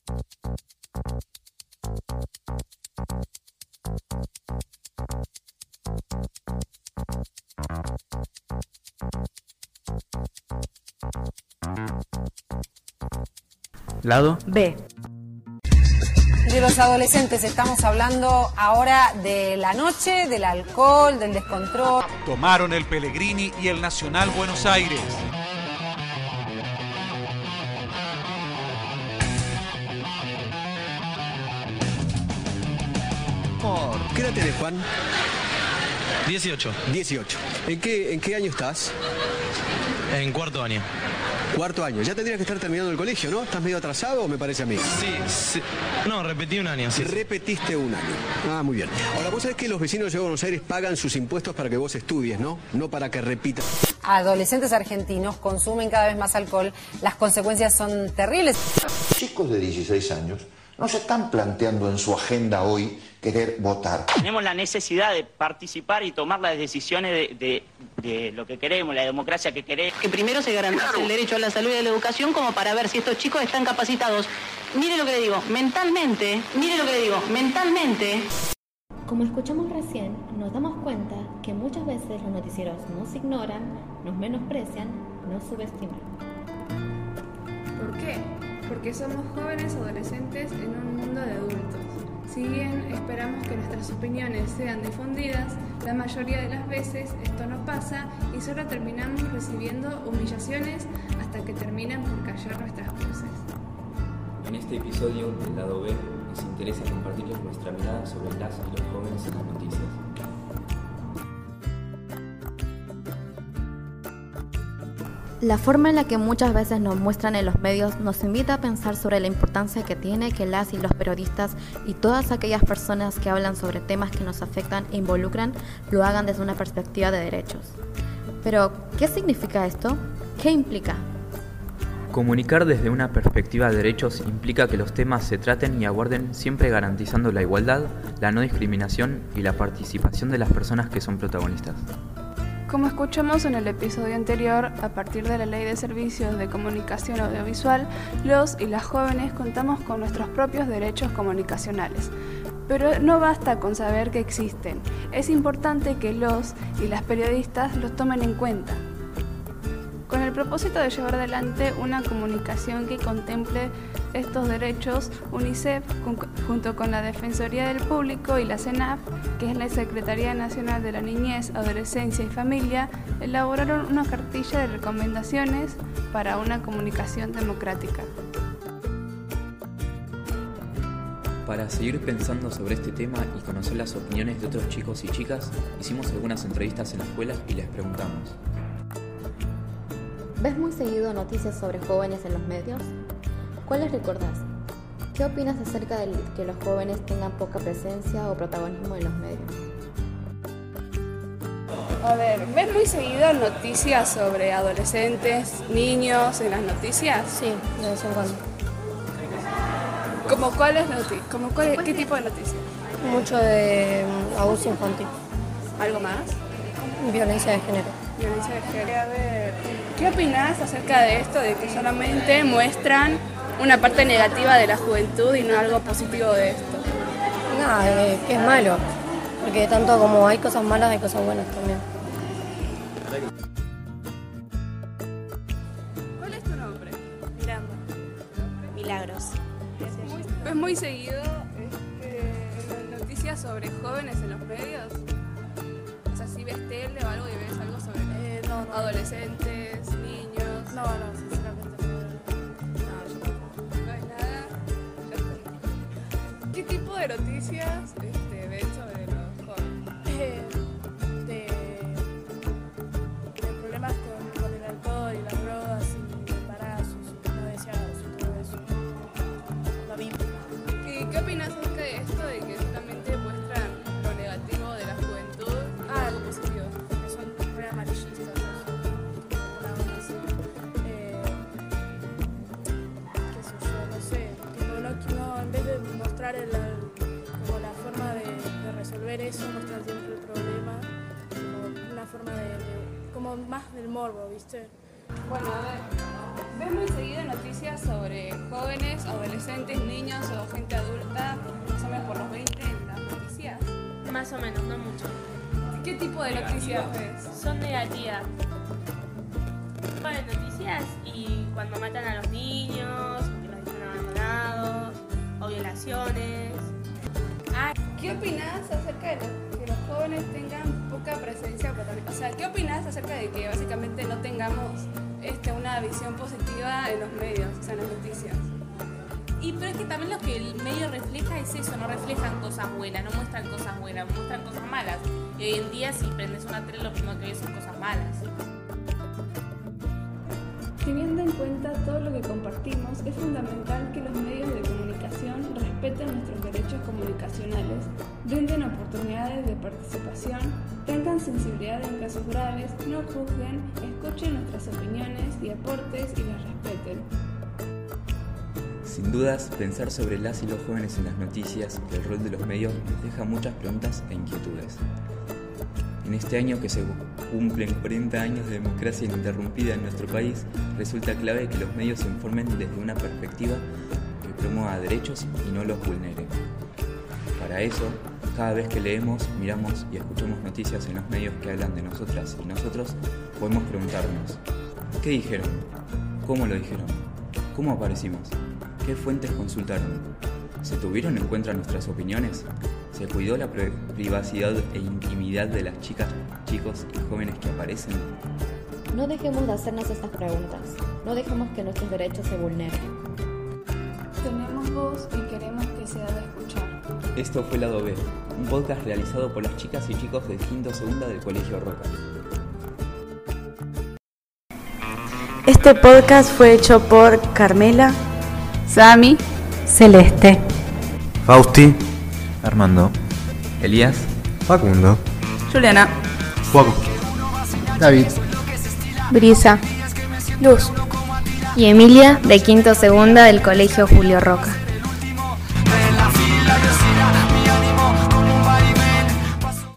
Lado B. De los adolescentes estamos hablando ahora de la noche, del alcohol, del descontrol. Tomaron el Pellegrini y el Nacional Buenos Aires. ¿Qué edad tenés, Juan? 18. 18. ¿En qué año estás? En cuarto año. Cuarto año. Ya tendrías que estar terminando el colegio, ¿no? ¿Estás medio atrasado o me parece a mí? Sí. No, repetí un año, sí. Repetiste un año. Ah, muy bien. Ahora, vos sabés que los vecinos de Buenos Aires pagan sus impuestos para que vos estudies, ¿no? No para que repitas. Adolescentes argentinos consumen cada vez más alcohol. Las consecuencias son terribles. Chicos de 16 años no se están planteando en su agenda hoy querer votar. Tenemos la necesidad de participar y tomar las decisiones de lo que queremos, la democracia que queremos. Que primero se garantice el derecho a la salud y a la educación como para ver si estos chicos están capacitados. Mire lo que le digo, mentalmente. Como escuchamos recién, nos damos cuenta que muchas veces los noticieros nos ignoran, nos menosprecian, nos subestiman. ¿Por qué? Porque somos jóvenes adolescentes en un mundo de adultos. Si bien esperamos que nuestras opiniones sean difundidas, la mayoría de las veces esto no pasa y solo terminamos recibiendo humillaciones hasta que terminan por callar nuestras voces. En este episodio del lado B nos interesa compartirles nuestra mirada sobre las y los jóvenes en las noticias. La forma en la que muchas veces nos muestran en los medios nos invita a pensar sobre la importancia que tiene que las y los periodistas y todas aquellas personas que hablan sobre temas que nos afectan e involucran lo hagan desde una perspectiva de derechos. Pero, ¿qué significa esto? ¿Qué implica? Comunicar desde una perspectiva de derechos implica que los temas se traten y aborden siempre garantizando la igualdad, la no discriminación y la participación de las personas que son protagonistas. Como escuchamos en el episodio anterior, a partir de la Ley de Servicios de Comunicación Audiovisual, los y las jóvenes contamos con nuestros propios derechos comunicacionales. Pero no basta con saber que existen, es importante que los y las periodistas los tomen en cuenta. Con el propósito de llevar adelante una comunicación que contemple estos derechos, UNICEF, junto con la Defensoría del Público y la CENAF, que es la Secretaría Nacional de la Niñez, Adolescencia y Familia, elaboraron una cartilla de recomendaciones para una comunicación democrática. Para seguir pensando sobre este tema y conocer las opiniones de otros chicos y chicas, hicimos algunas entrevistas en la escuela y les preguntamos: ¿ves muy seguido noticias sobre jóvenes en los medios? ¿Cuáles recordás? ¿Qué opinas acerca de que los jóvenes tengan poca presencia o protagonismo en los medios? A ver, ¿ves muy seguido noticias sobre adolescentes, niños en las noticias? Sí, de vez en cuando. ¿Cómo cuáles noticias? ¿Qué tipo de noticias? Mucho de abuso infantil. ¿Algo más? Violencia de género. Violencia de género. A ver, ¿qué opinás acerca de esto, de que solamente muestran una parte negativa de la juventud y no algo positivo de esto? Nada, que es malo, porque tanto como hay cosas malas, hay cosas buenas también. ¿Cuál es tu nombre? Miranda. Milagros. ¿Ves muy seguido las noticias sobre jóvenes en los medios? O sea, si ves tele o algo y ves algo sobre No. adolescentes, niños. No, sinceramente no. ¿No ves nada? Ya está. ¿Qué tipo de noticias ven sobre los jóvenes? De problemas con el alcohol y las drogas y embarazos, no deseados y todo eso. Lo mismo. ¿Y qué opinas acerca de esto, de que solamente muestran lo negativo de la juventud y algo positivo? Que son re amarillistas. Qué sé yo, no sé. Tipo, no, en vez de mostrar como la forma de resolver eso, mostrar siempre el problema, como una forma como más del morbo, ¿viste? Bueno, a ver. ¿Ves muy seguido noticias sobre jóvenes, adolescentes, niños o gente adulta, más o menos por los 20 en las noticias? Más o menos, no mucho. ¿Qué tipo de noticias ves? Son negativas. Ponen noticias y cuando matan a los niños, que los dejan abandonados, o violaciones. ¿Qué opinás acerca de que los jóvenes tengan poca presencia protagónica? O sea, ¿qué opinás acerca de que básicamente no tengamos una visión positiva en los medios, o sea, en las noticias? Pero es que también lo que el medio refleja es eso, no reflejan cosas buenas, no muestran cosas buenas, muestran cosas malas. Y hoy en día si prendes una tele lo primero que ves son cosas malas. Teniendo en cuenta todo lo que compartimos, es fundamental que los medios de comunicación respeten nuestros derechos comunicacionales, brinden oportunidades de participación, tengan sensibilidad en casos graves, no juzguen, escuchen nuestras opiniones y aportes y las respeten. Sin dudas, pensar sobre las y los jóvenes en las noticias y el rol de los medios nos deja muchas preguntas e inquietudes. En este año que se cumplen 40 años de democracia ininterrumpida en nuestro país, resulta clave que los medios se informen desde una perspectiva que promueva derechos y no los vulnere. Para eso, cada vez que leemos, miramos y escuchamos noticias en los medios que hablan de nosotras y nosotros, podemos preguntarnos: ¿qué dijeron? ¿Cómo lo dijeron? ¿Cómo aparecimos? ¿Qué fuentes consultaron? ¿Se tuvieron en cuenta nuestras opiniones? ¿Se cuidó la privacidad e intimidad de las chicas, chicos y jóvenes que aparecen? No dejemos de hacernos estas preguntas. No dejemos que nuestros derechos se vulneren. Tenemos voz y queremos que sea de escuchar. Esto fue Lado B, un podcast realizado por las chicas y chicos del quinto segunda del Colegio Roca. Este podcast fue hecho por Carmela, Sami, Celeste, Fausti, Armando, Elías, Facundo, Juliana, Juaco, David, Brisa, Luz y Emilia de quinto segunda del Colegio Julio Roca. En la fila de